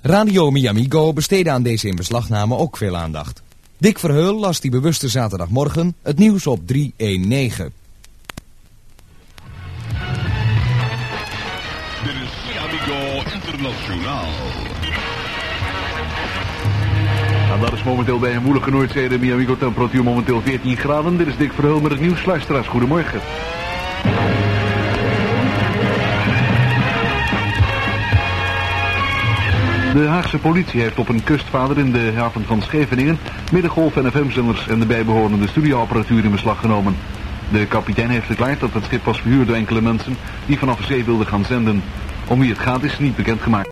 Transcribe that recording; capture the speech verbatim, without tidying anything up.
Radio Miamigo besteedde aan deze inbeslagname ook veel aandacht. Dick Verheul las die bewuste zaterdagmorgen het nieuws op drie negentien. Dit is Miamigo Internationaal. En dat is momenteel bij een woelige Noordzee. Miamigo temperatuur momenteel veertien graden. Dit is Dick Verheul met het nieuws. Luisteraars, goedemorgen. De Haagse politie heeft op een kustvader in de haven van Scheveningen middengolf- en F M-zenders en de bijbehorende studioapparatuur in beslag genomen. De kapitein heeft verklaard dat het schip was verhuurd door enkele mensen die vanaf de zee wilden gaan zenden. Om wie het gaat is niet bekendgemaakt.